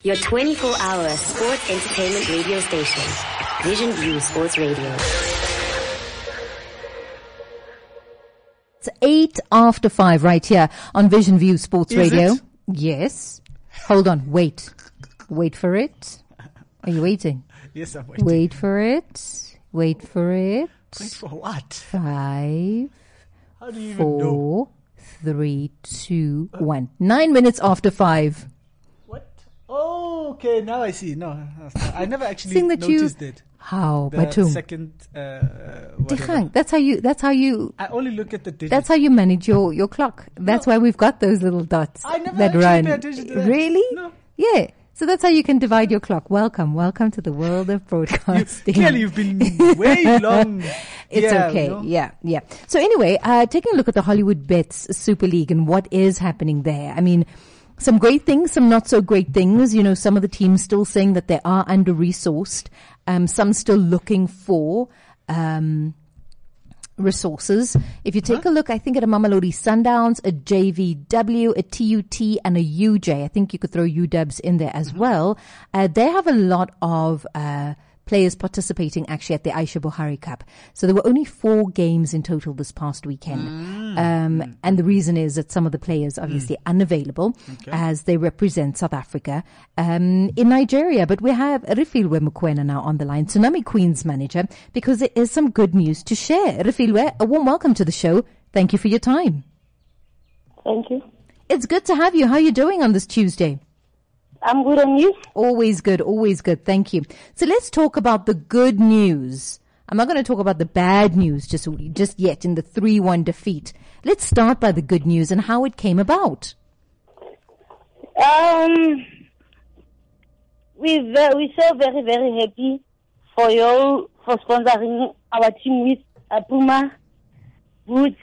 Your 24-hour sports entertainment radio station. Vision View Sports Radio. It's 8 after 5 right here on Vision View Sports Is Radio. it? Yes. Hold on. Wait. Wait for it. Are you waiting? Yes, I'm waiting. Wait for it. Wait for it. Wait for what? 5, How do you even know? 4, 3, 2, 1. 9 minutes after 5. What? Oh, okay. Now I see. No, I never actually Seeing that noticed it. How? The Batum. second, whatever. Dikgang, that's how you I only look at the digits. That's how you manage your clock. That's why we've got those little dots I never that actually run. pay attention to that. Really? No. Yeah. So that's how you can divide your clock. Welcome to the world of broadcasting. Clearly, you've been way long. It's Yeah, okay. you know? Yeah. So anyway, taking a look at the Hollywood Bets Super League and what is happening there. I mean, some great things, some not so great things. You know, some of the teams still saying that they are under-resourced. Some still looking for, resources. If you take a look, I think at a Mamelodi Sundowns, a JVW, a TUT, and a UJ. I think you could throw UWs in there as well. They have a lot of, players participating actually at the Aisha Buhari Cup. So there were only 4 games in total this past weekend. And the reason is that some of the players obviously unavailable as they represent South Africa in Nigeria. But we have Rifilwe Mukwena now on the line, Tsunami Queens manager, because there is some good news to share. Rifilwe, a warm welcome to the show. Thank you for your time. Thank you. It's good to have you. How are you doing on this Tuesday? I'm good, and you? Always good, always good. Thank you. So let's talk about the good news. I'm not going to talk about the bad news just yet in the 3-1 defeat. Let's start by the good news and how it came about. We're so very, very happy for sponsoring our team with Puma boots.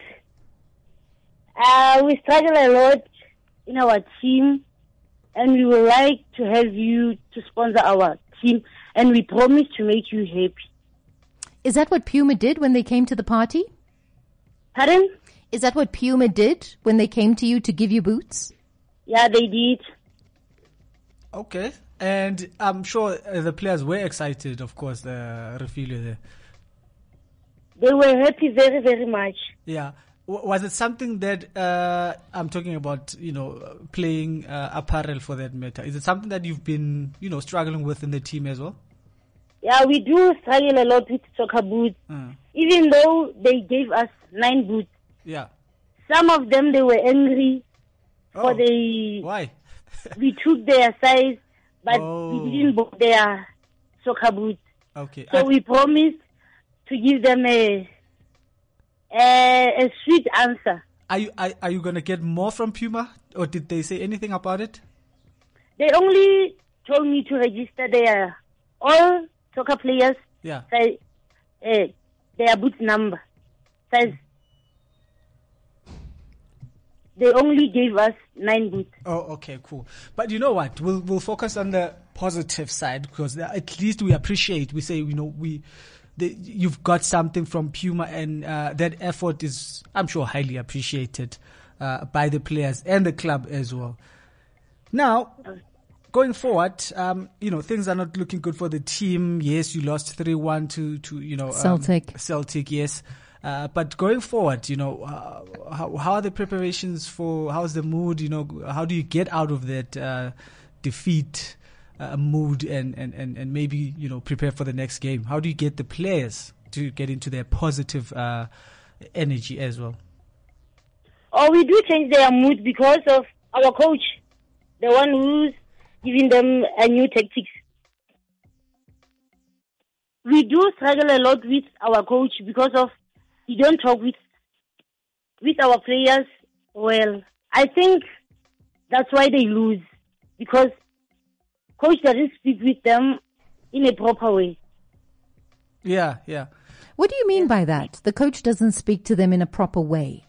We struggle a lot in our team, and we would like to have you to sponsor our team, and we promise to make you happy. Is that what Puma did when they came to the party? Pardon? Is that what Puma did when they came to you to give you boots? Yeah, they did. Okay. And I'm sure the players were excited, of course, the Refilwe there. They were happy very, very much. Yeah. Was it something that, I'm talking about, playing apparel for that matter? Is it something that you've been, struggling with in the team as well? Yeah, we do struggle a lot with soccer boots. Even though they gave us 9 boots. Yeah. Some of them, they were angry. Why? We took their size, but we didn't buy their soccer boots. Okay. So we promised to give them a sweet answer. Are you going to get more from Puma, or did they say anything about it? They only told me to register all soccer players. Yeah. Their boot number. Size. They only gave us 9 boots. Oh, okay, cool. But you know what? We'll focus on the positive side, because at least we appreciate. We say, you've got something from Puma, and that effort is, I'm sure, highly appreciated by the players and the club as well. Now, going forward, things are not looking good for the team. Yes, you lost 3-1 to Celtic, yes. But going forward, how are the preparations how's the mood? How do you get out of that defeat mood and maybe, prepare for the next game? How do you get the players to get into their positive energy as well? We do change their mood because of our coach, the one who's giving them a new tactics. We do struggle a lot with our coach because of he don't talk with our players well. I think that's why they lose, because coach doesn't speak with them in a proper way. Yeah. What do you mean by that? The coach doesn't speak to them in a proper way.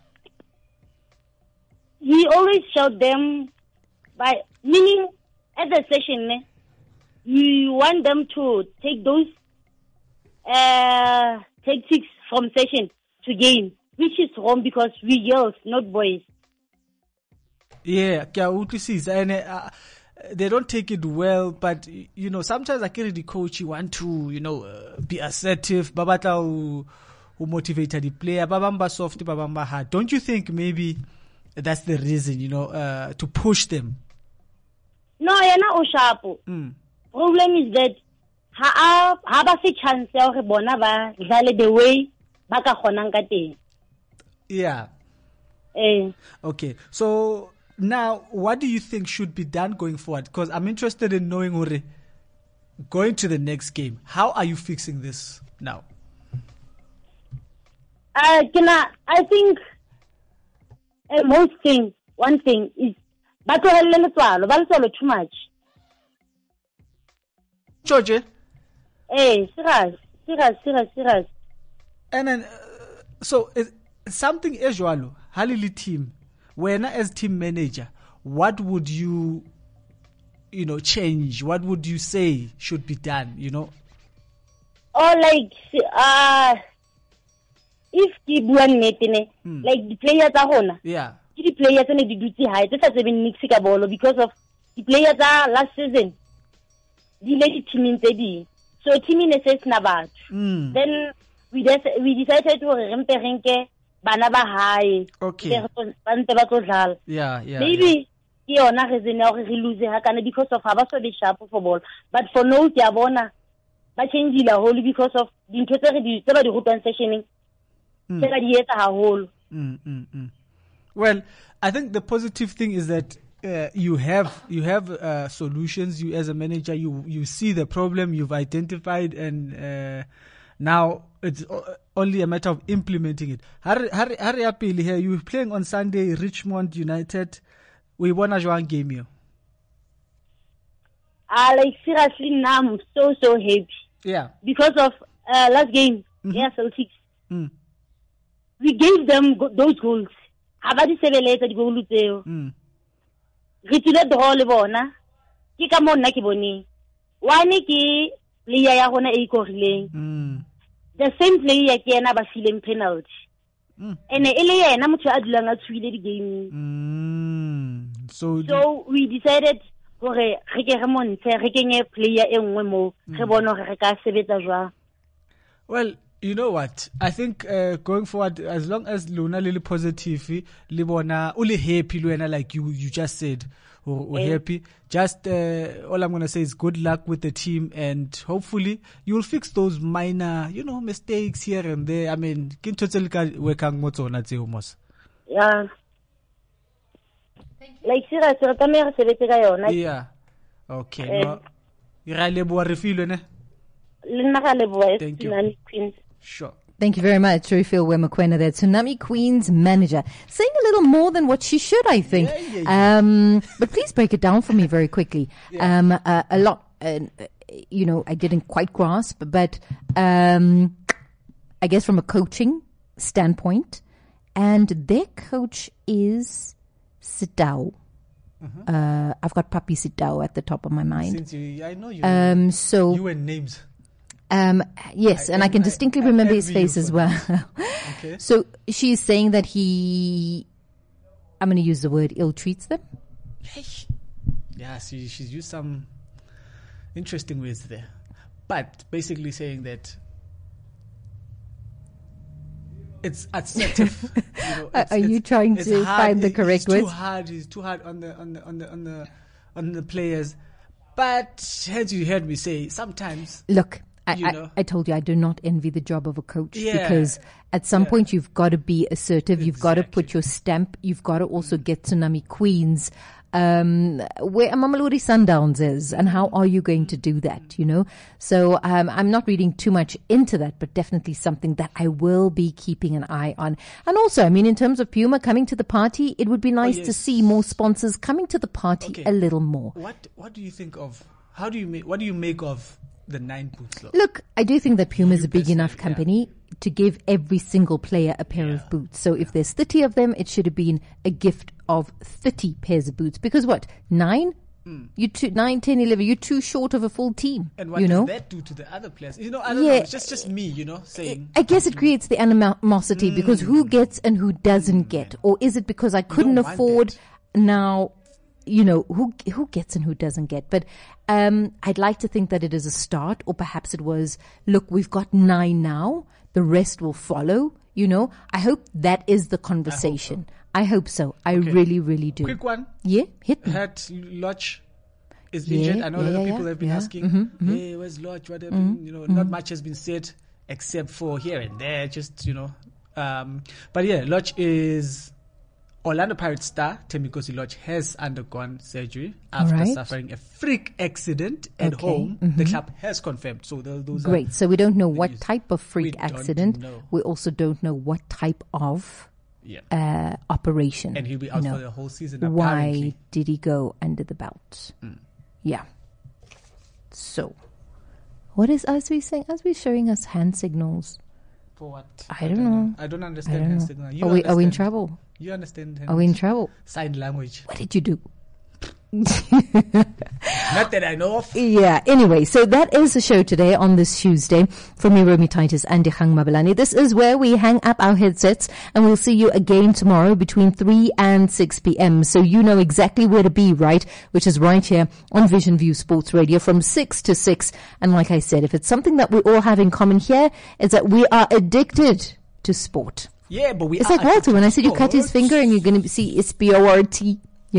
He always shout them meaning at the session, you want them to take those tactics from session to game, which is wrong because we girls, not boys. Yeah, and they don't take it well, but sometimes I get the coach, you want to, be assertive, babata who motivate the player, babamba soft, babamba hard. Don't you think maybe that's the reason, to push them? No, you're not Oshapo. Problem is that have a chance to bona ba the way baka khonang ka. Yeah. Okay. So now, what do you think should be done going forward? Because I'm interested in knowing, going to the next game, how are you fixing this now? I think one thing is too much. George? Serious. And then, so something as well, Halili team, when as team manager, what would you, change? What would you say should be done? Or if the one like the players are on. Yeah. The players are the duty high. This has been mixing because of the players are last season. The lady team in the so team in a sense nabat. Then we decided to remperenke banaba high. Okay. Yeah. Maybe yona reason ya re lose hakana because of haba so be sharp for ball. But for no ya bona ba change la whole because of the ntho tse di rutang sessioning. Well, I think the positive thing is that you have solutions. You as a manager, you see the problem, you've identified, and now it's only a matter of implementing it. Hurry up here. You're playing on Sunday, Richmond United. We won a joint game here. Seriously, now I'm so happy. Yeah. Because of last game, Celtics. We gave them those goals. Habadi sebeleta di goals tseo. Re tsile draw le bona. Ke ka mo nna ke bone. One ke player ya gona e korileng. The same player ke yena ba fileng penalty. Ene ile yena motho a dulang a tswile di game. So we decided gore re ke re montshe re kenye player e nngwe mo re bona gore re ka sebetsa jwa. Well, you know what? I think going forward, as long as Luna lili positive, libona uli happy, Luena, like you just said, or happy. Just all I'm gonna say is good luck with the team, and hopefully you'll fix those minor, mistakes here and there. I mean, yeah. Like seriously, yeah. Okay. Thank you. Sure. Thank you very much, Refill Wemakwena, there, Tsunami Queens manager. Saying a little more than what she should, I think. Yeah. But please break it down for me very quickly. Yeah. A lot, I didn't quite grasp, but I guess from a coaching standpoint, and their coach is Sitao. I've got Papi Sitao at the top of my mind. Since I know you. So you and names. Yes, and I can distinctly remember his face as well. Okay. So she's saying that I'm going to use the word, ill-treats them. Yeah, she's used some interesting words there. But basically saying that it's assertive. Are you trying to find the correct words? It's too hard on the players. But as you heard me say, sometimes... Look... I told you I do not envy the job of a coach because at some point you've got to be assertive. You've got to put your stamp. You've got to also get Tsunami Queens where Mamelodi Sundowns is, and how are you going to do that? So I'm not reading too much into that, but definitely something that I will be keeping an eye on. And also, I mean, in terms of Puma coming to the party, it would be nice to see more sponsors coming to the party a little more. What do you think of? What do you make of the 9 boots? Look, I do think that Puma is a big enough company to give every single player a pair of boots. So if there's 30 of them, it should have been a gift of 30 pairs of boots. Because what? 9? 9, 10, 11. You're too short of a full team. And what does that do to the other players? I don't know. It's just me, saying. I guess it creates the animosity because who gets and who doesn't get? Or is it because I couldn't afford now? who gets and who doesn't get. But I'd like to think that it is a start, or perhaps it was, look, we've got 9 now, the rest will follow. I hope that is the conversation. I hope so. I really, really do. Quick one. Yeah, hit me. Had Lodge is injured. I know that people have been asking, hey, where's Lodge? What happened? Not much has been said except for here and there, just, but yeah, Lodge is Orlando Pirates star Thembinkosi Lodge has undergone surgery after suffering a freak accident at home. The club has confirmed. So those great. So we don't know what news. type of freak accident. We also don't know what type of operation. And he'll be out for the whole season. Why did he go under the belt? Yeah. So, what is Aswi saying? Aswi showing us hand signals. For what? I don't know. I don't understand hand signals. Are we in trouble? You understand? Are we in trouble? Sign language. What did you do? Not that I know of. Yeah. Anyway, so that is the show today on this Tuesday. From me, Romy Titus and Dikgang Mabelane. This is where we hang up our headsets, and we'll see you again tomorrow between 3 and 6 p.m. So you know exactly where to be, right? Which is right here on Vision View Sports Radio from 6 to 6. And like I said, if it's something that we all have in common here, is that we are addicted to sport. Yeah, but it's like Walter when I said you cut his finger and you're going to see SPORT,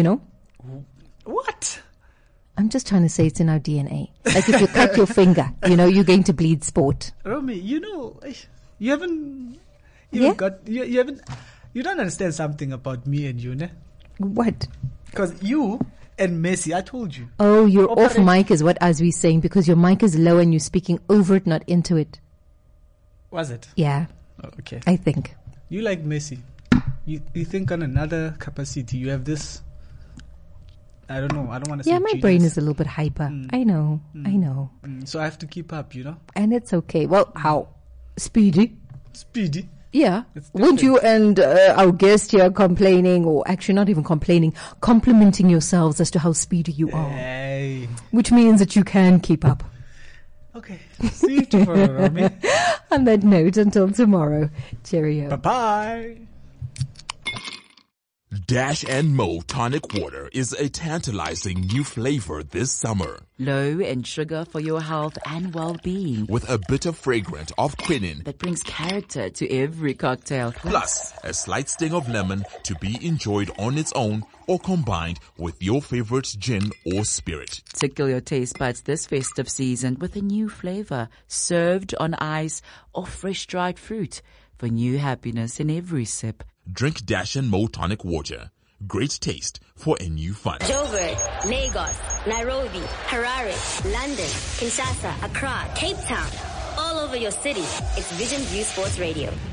What? I'm just trying to say it's in our DNA. Like if you cut your finger, you're going to bleed sport. Romy, you haven't you don't understand something about me and you, ne? What? Because you and Messi, I told you. Oh, you're off mic is what Aswi's saying, because your mic is low and you're speaking over it, not into it. Was it? Yeah. Oh, okay. I think. You like Messi. You think on another capacity you have this. I don't know. I don't want to say. Yeah, my brain is a little bit hyper. I know. So I have to keep up, And it's okay. Well, how? Speedy. Yeah. Would you and our guest here complaining, or actually not even complaining, complimenting yourselves as to how speedy you are. Hey. Which means that you can keep up. Okay. See you tomorrow, Romy. On that note, until tomorrow. Cheerio. Bye-bye. Dash and Mo Tonic Water is a tantalizing new flavor this summer. Low in sugar for your health and well-being. With a bitter fragrance of quinine that brings character to every cocktail. Plus, a slight sting of lemon to be enjoyed on its own or combined with your favorite gin or spirit. Tickle your taste buds this festive season with a new flavor served on ice or fresh dried fruit for new happiness in every sip. Drink Dash and Mo Tonic Water. Great taste for a new fun. Joburg, Lagos, Nairobi, Harare, London, Kinshasa, Accra, Cape Town. All over your city. It's Vision View Sports Radio.